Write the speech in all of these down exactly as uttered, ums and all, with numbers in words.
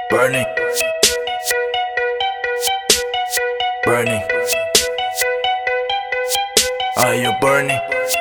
Burning. Burning. Are you burning?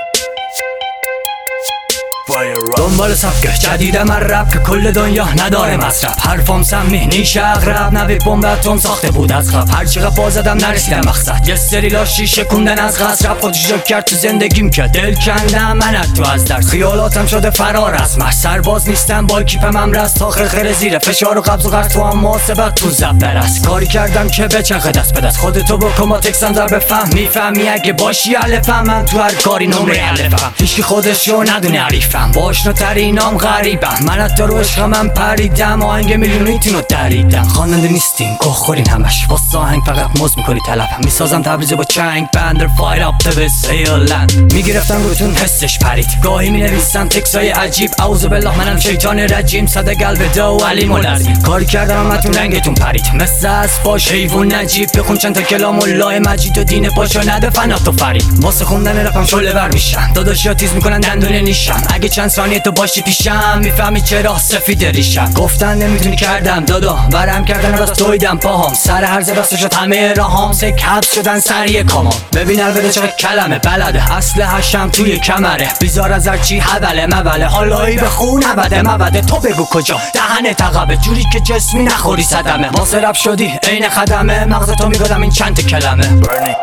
دنبال سبک جدیدم من رپ که کل دنیا نداره مصرف. حرفام سمی نیش اغرب نوی بمب اتم ساخته بود از قبل. هرچی قفا زدم نرسیدم مقصد. یه سری لاشی شکوندن از قصر. رپ خودش جو کرد تو زندگیم که دل کندم من تو از درد. خیالاتم شده فرار از مرز. سرباز نیستم با کیپم هم رست. آخر خیر زیر فشار و قبض و قرض تو هم محاسبت تو زب درست. کاری کردم که بچرخه دست به دست. خودتو بکن با تکسم در بفهم. میفهمی اگه باشی الفم. من تو هر کاری نمره الفم. هیچکی خودشو ندونه عریفم. آشناترینام غریبم. من حتی رو عشق من پریدم. آهنگ میلیونیتونو دریدم. خواننده نیستین گوه خورین همش. واسه آهنگ فقط موز میکنی تلفم. میسازم تبریز با چنگ بندر فایر آپ تو سیلند. میگرفتم روتون حسش پرید. گاهی مینویسم تکسای عجیب. اعوذ بالله منم شیطان رجیم. صد قلب دو و علی ملرزیم. کاری کردم همتون رنگتون پرید. مثل اسباش حیوان نجیب. بخون چند تا کلام الله مجید و دین پاشو نده فنات و فرید. واسه خوندن رپم شعله ور میشم. داداشیا تیز میکنن دندونه نیشم. اگه چند ثانیه تو باشی پیشم میفهمی چرا سفید ریشم. گفتن نمیتونی کردم دادا ورم کردن راست دویدم پاهام. سر هرز راست شد همه راهام. سه کبز شدن سریع کامام. ببین البته چقدر کلمه بلده. اصل هشم توی کمره. بیزار از هرچی حوله مبله. حالایی به خون عبده مبده. تو بگو کجا دهنه تقبه. جوری که جسمی نخوری صدمه. واسه رپ شدی عین خدمه. مغز تو میگادم این چند کلمه. Burning.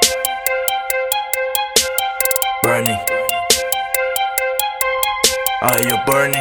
Burning. Are you burning?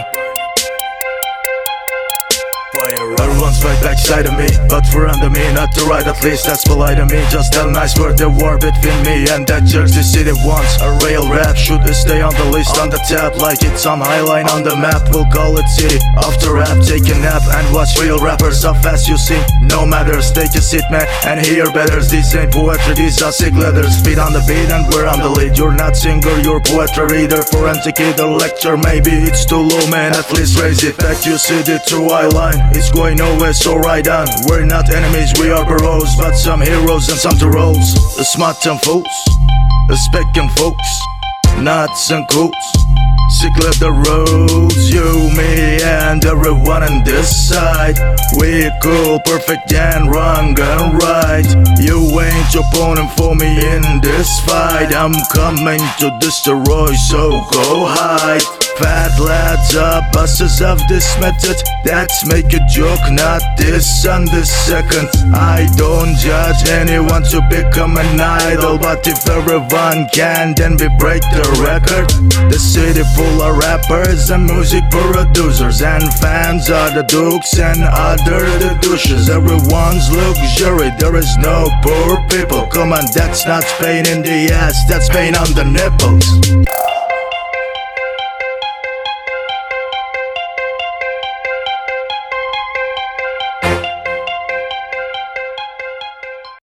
Fire. Everyone's right backside of me, but front of me, not to right, at least that's polite of me. Just tell nice word, the war between me and that Jersey City once. A real rap should stay on the list, on the tab, like it's on highline on the map. We'll call it city. After rap, take a nap and watch real rappers up as you sing. No matters, take a seat man and hear better. These ain't poetry, these are sick letters. Feet on the beat and we're on the lead. You're not singer, you're poetry reader. Forensic either lecture, maybe it's too low man, at least raise it. Back you see the true eye line. It's going nowhere, so right on. We're not enemies, we are bros, but some heroes and some to rolls. Smart and fools, specking folks, nuts and cools. Sick left the roads, you, me, and everyone on this side. We cool, perfect and wrong and right. You ain't opponent for me in this fight. I'm coming to destroy, so go hide. Fat lads are bosses of this method. That's make a joke, not this on this second. I don't judge anyone to become an idol, but if everyone can, then we break the record. The city full of rappers and music producers, and fans are the dukes and other the douches. Everyone's luxury, there is no poor people. Come on, that's not pain in the ass, that's pain on the nipples.